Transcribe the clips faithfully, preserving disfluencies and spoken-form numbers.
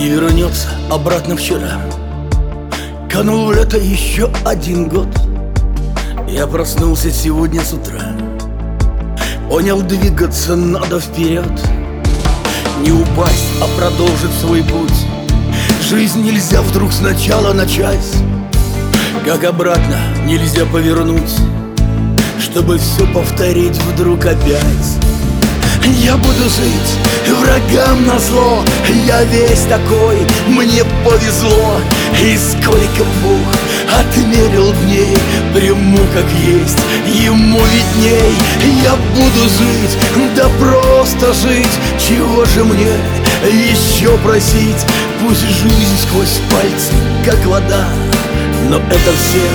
Не вернется обратно вчера. Канул в лето еще один год. Я проснулся сегодня с утра, понял, двигаться надо вперед. Не упасть, а продолжить свой путь. Жизнь нельзя вдруг сначала начать, как обратно нельзя повернуть, чтобы все повторить вдруг опять. Я буду жить врагам назло, я весь такой, мне повезло. И сколько Бог отмерил дней, приму как есть, ему видней. Я буду жить, да просто жить, чего же мне еще просить? Пусть жизнь сквозь пальцы, как вода, но это все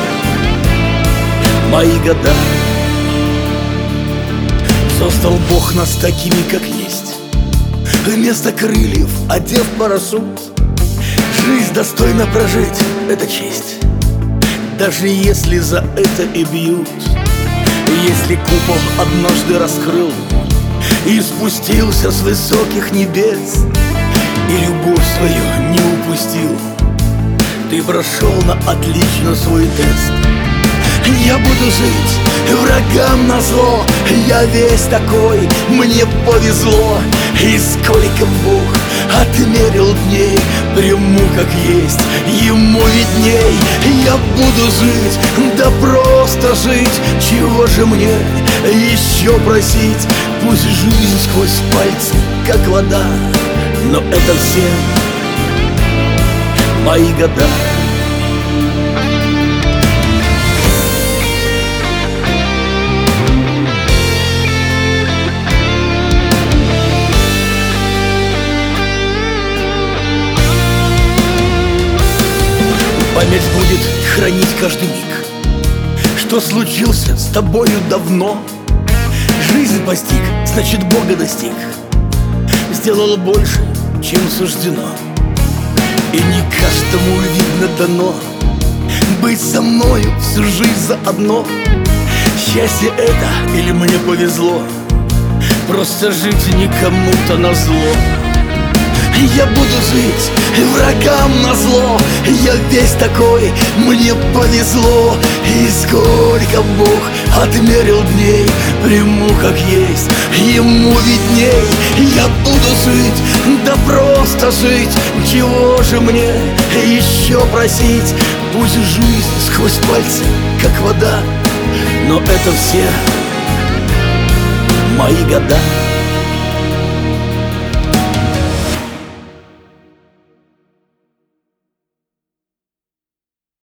мои года. Создал Бог нас такими, как есть, вместо крыльев одев парашют. Жизнь достойно прожить — это честь, даже если за это и бьют. Если купол однажды раскрыл и спустился с высоких небес, и любовь свою не упустил, ты прошел на отлично свой тест. Я буду жить врагам назло, я весь такой, мне повезло. И сколько Бог отмерил дней, приму как есть, ему видней. Я буду жить, да просто жить, чего же мне еще просить? Пусть жизнь сквозь пальцы, как вода, но это все мои года. Память будет хранить каждый миг, что случился с тобою давно. Жизнь постиг, значит Бога достиг, сделал больше, чем суждено. И не каждому видно дано быть со мною всю жизнь заодно. Счастье это или мне повезло просто жить никому-то назло. Я буду жить врагам назло, я весь такой, мне повезло. И сколько Бог отмерил дней, приму как есть, ему видней. Я буду жить, да просто жить, чего же мне еще просить? Пусть жизнь сквозь пальцы, как вода, но это все мои года.